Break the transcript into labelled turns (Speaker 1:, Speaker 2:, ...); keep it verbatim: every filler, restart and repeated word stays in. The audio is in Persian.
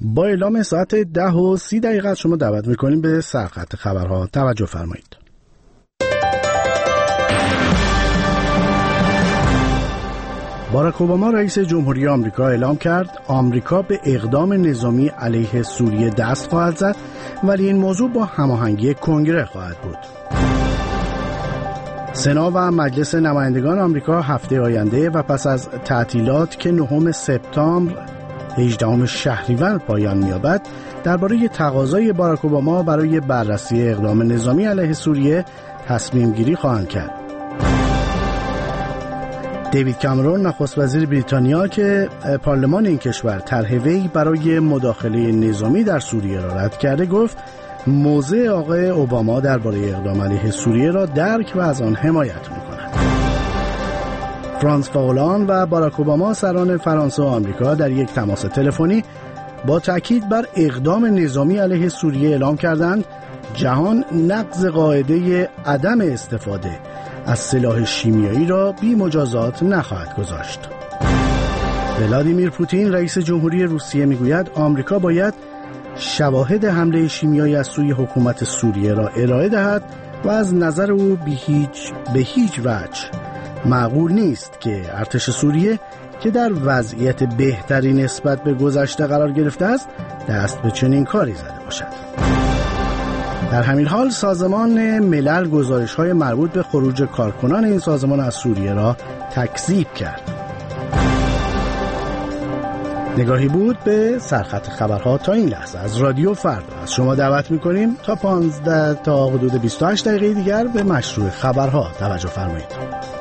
Speaker 1: با اعلام ساعت ده و سی دقیقه شما دعوت میکنیم به سرخط خبرها. توجه فرمایید. باراک اوباما رئیس جمهوری آمریکا اعلام کرد آمریکا به اقدام نظامی علیه سوریه دست خواهد زد، ولی این موضوع با هماهنگی کنگره خواهد بود. سنا و مجلس نمایندگان آمریکا هفته آینده و پس از تعطیلات که نهم سپتامبر هجدهم شهریور پایان می‌یابد درباره تقاضای باراک اوباما برای بررسی اقدام نظامی علیه سوریه تصمیم گیری خواهند کرد. دیوید کامرون نخست وزیر بریتانیا که پارلمان این کشور طرح وی برای مداخله نظامی در سوریه را رد کرده گفت موضع آقای اوباما درباره اقدام علیه سوریه را درک و از آن حمایت می‌کند. فرانسوا هولند و باراک اوباما سران فرانسه و آمریکا در یک تماس تلفنی با تاکید بر اقدام نظامی علیه سوریه اعلام کردند جهان نقض قاعده عدم استفاده از سلاح شیمیایی را بی مجازات نخواهد گذاشت. ولادیمیر پوتین رئیس جمهوری روسیه میگوید آمریکا باید شواهد حمله شیمیایی از سوی حکومت سوریه را ارائه دهد و از نظر او به هیچ به هیچ وجه معقول نیست که ارتش سوریه که در وضعیت بهتری نسبت به گذشته قرار گرفته است دست به چنین کاری زده باشد. در همین حال سازمان ملل گزارش‌های مربوط به خروج کارکنان این سازمان از سوریه را تکذیب کرد. نگاهی بود به سرخط خبرها تا این لحظه از رادیو فردا. از شما دعوت می‌کنیم تا پانزده تا حدود بیست و هشت دقیقه دیگر به مشروع خبرها توجه فرمایید.